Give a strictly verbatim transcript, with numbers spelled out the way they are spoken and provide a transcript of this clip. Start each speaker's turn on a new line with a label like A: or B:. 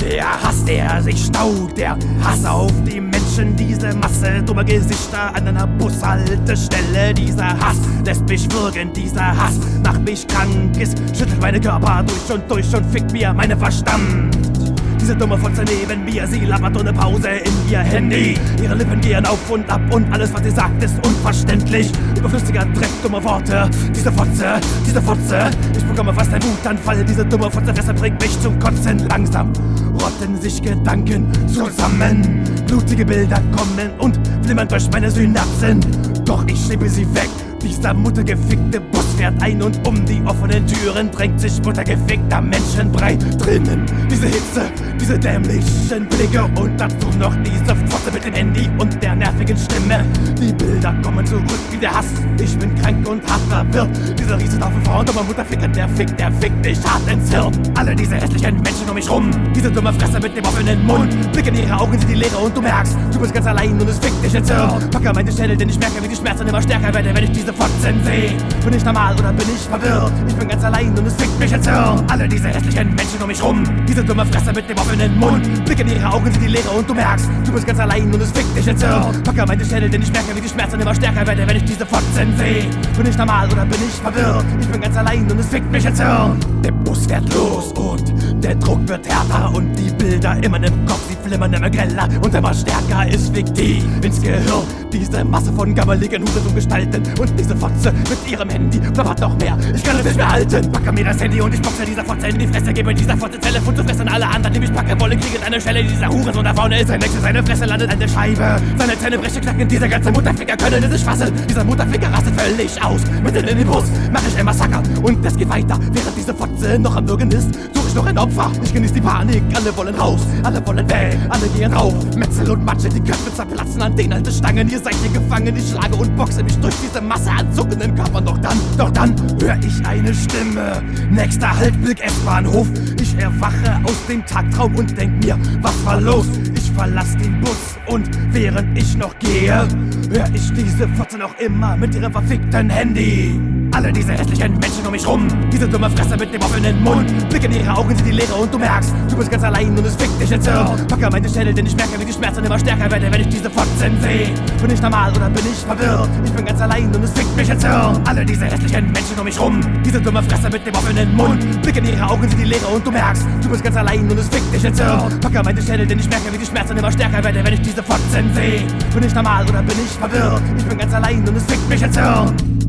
A: Der Hass, der sich staut, der Hass auf die Menschen, diese Masse dummer Gesichter an einer Bushaltestelle. Dieser Hass lässt mich würgen, dieser Hass macht mich krank, es schüttelt meine Körper durch und durch und fickt mir meinen Verstand. Diese dumme Fotze neben mir, sie labert ohne Pause in ihr Handy. Ihre Lippen gehen auf und ab und alles, was sie sagt, ist unverständlich. Überflüssiger Dreck, dumme Worte. Diese Fotze, diese Fotze. Ich bekomme fast einen Wutanfall. Diese dumme Fotzefresse bringt mich zum Kotzen. Langsam rotten sich Gedanken zusammen. Blutige Bilder kommen und flimmern durch meine Synapsen. Doch ich schiebe sie weg. Dieser muttergefickte Bus fährt ein und um die offenen Türen drängt sich muttergefickter Menschenbrei drinnen. Diese Hitze, diese dämlichen Blicke und dazu noch diese Fotze mit dem Handy und der nervigen Stimme. Die Bilder kommen zurück wie der Hass. Ich bin krank und hart verwirrt. Dieser Riesenhaufen Frauen, dummer Mutterficker, der fickt, der fickt mich hart ins Hirn. Alle diese hässlichen Menschen um mich rum, diese dumme Fresse mit dem offenen Mund. Blick in ihre Augen, sind die Leere und du merkst, du bist ganz allein und es fickt dich ins Hirn. Packe meine Schädel, denn ich merke, wie die Schmerzen immer stärker werden, wenn ich diese Fotzen seh. Bin ich normal oder bin ich verwirrt? Ich bin ganz allein und es fickt mich ins Hirn. Alle diese hässlichen Menschen um mich rum, diese dumme Fresse mit dem offenen Mund. Blick in ihre Augen, sind die Leere und du merkst, du bist ganz allein und es fickt dich ins Hirn. Packe meine Schädel, denn ich merke, wie die Schmerzen immer stärker werden, wenn ich diese Fotzen seh. Bin ich normal oder bin ich verwirrt? Ich bin ganz allein und es fickt mich ins Hirn. Der Bus fährt los und der Druck wird härter und die Bilder immer im Kopf, sie flimmern immer greller und immer stärker. Es fickt die ins Gehirn, diese Masse von gammeligen Hurensohn-Gestalten und diese Fotze mit ihrem Handy plappert noch mehr. Ich kann es nicht mehr halten. Packe mir das Handy und ich boxe dieser Fotze in die Fresse, gebe dieser Fotze Telefon zu fressen. Alle anderen, die mich packen wollen, kriegen eine Schelle. Dieser Hurensohn da vorne ist sein Nächste, seine Fresse landet an der Scheibe. Seine Zähne brechen, knacken, dieser ganze Mutterficker können es nicht fassen. Dieser Mutterficker rastet völlig aus. Mitten in den Bus mach ich ein Massaker und es geht weiter. Während diese Fotze noch am Würgen ist, suche ich noch ein Opfer. Ich genieße die Panik, alle wollen raus, alle wollen weg, alle gehen rauf. Metzel und Matsche, die Köpfe zerplatzen an den alten Stangen. Ihr seid hier gefangen, ich schlage und boxe mich durch diese Masse an zuckenden Körpern. Doch dann, doch dann hör ich eine Stimme. Nächster Haltblick S-Bahnhof. Ich erwache aus dem Tagtraum und denk mir, was war los? Ich verlass den Bus und während ich noch gehe, hör ich diese Fotze noch immer mit ihrem verfickten Handy. Alle diese hässlichen Menschen um mich rum, diese dumme Fresse mit dem offenen Mund. Blick in ihre Augen, sind die Leere und du merkst, du bist ganz allein und es fickt dich ins Hirn. Packe meine Schädel, denn ich merke, wie die Schmerzen immer stärker werden, wenn ich diese Fotzen seh. Bin ich normal oder bin ich verwirrt? Ich bin ganz allein und es fickt mich ins Hirn. Alle diese hässlichen Menschen um mich rum, diese dumme Fresse mit dem offenen Mund. Blick in ihre Augen, sind die Leere und du merkst, du bist ganz allein und es fickt dich ins Hirn. Packe meine Schädel, denn ich merke, wie die Schmerzen immer stärker werden, wenn ich diese Fotzen seh. Bin ich normal oder bin ich verwirrt? Ich bin ganz allein und es fickt mich ins Hirn.